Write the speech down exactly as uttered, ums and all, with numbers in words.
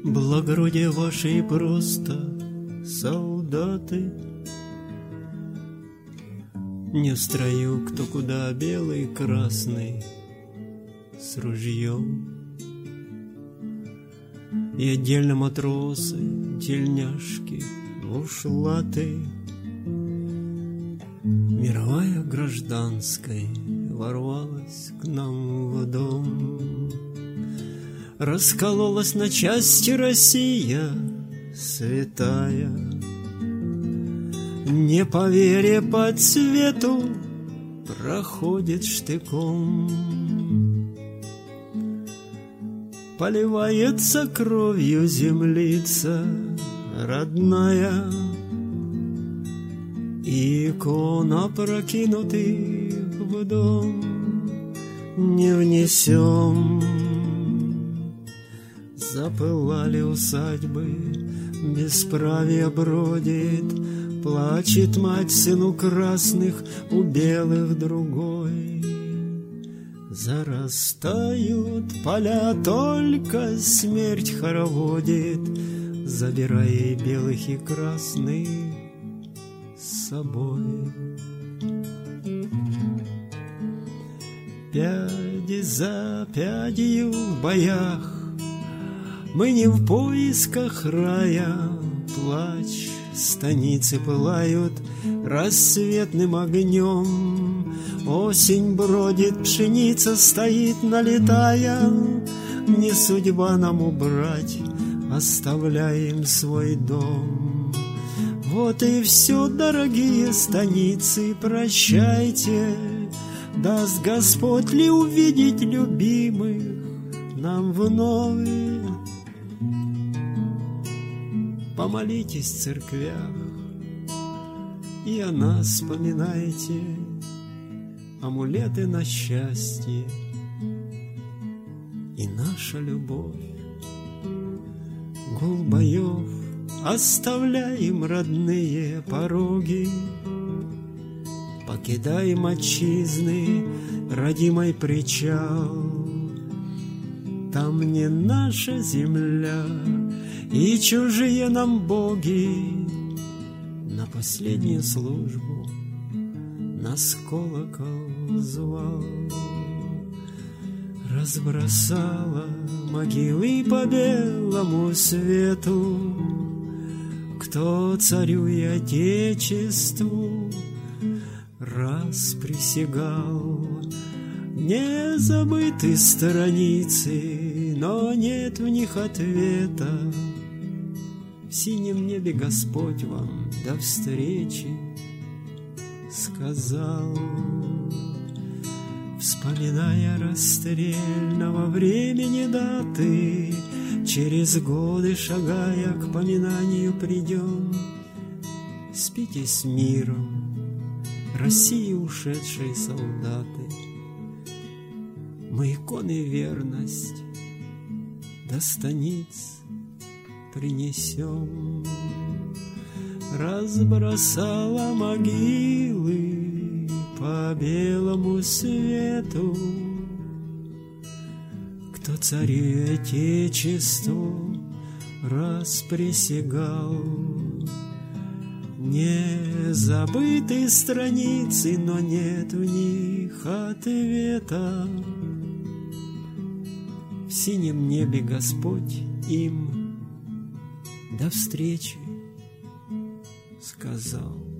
Благородие ваше и просто солдаты. Не в строю кто куда, белый, красный, с ружьем. И отдельно матросы, тельняшки, бушлаты. Мировая гражданская ворвалась к нам в дом. Раскололась на части Россия святая. Не по вере, по цвету проходит штыком. Поливается кровью землица родная, и икон опрокинутых в дом не внесем. Запылали усадьбы, бесправие бродит, плачет мать сыну красных, у белых другой. Зарастают поля, только смерть хороводит, забирая белых и красных с собой. Пяди за пядью в боях, мы не в поисках рая. Плач станицы пылают рассветным огнем. Осень бродит, пшеница стоит, налетая. Не судьба нам убрать, оставляем свой дом. Вот и все, дорогие станицы, прощайте. Даст Господь ли увидеть любимых нам вновь? Помолитесь в церквях и о нас вспоминайте, амулеты на счастье и наша любовь. Гул боев оставляем родные пороги, покидаем отчизны родимой причал. Там не наша земля и чужие нам боги. На последнюю службу нас колокол звал. Разбросала могилы по белому свету, кто царю и отечеству раз присягал. Не забыты страницы, но нет в них ответа. В синем небе Господь вам до встречи сказал. Вспоминая расстрельного времени даты, через годы шагая к поминанию придем. Спите с миром, России ушедшей солдаты. Мы иконы верность до станиц принесем. Разбросала могилы по белому свету, кто царю и отечеству раз присягал. Не забыты страницы, но нет в них ответа. В синем небе Господь им до встречи сказал.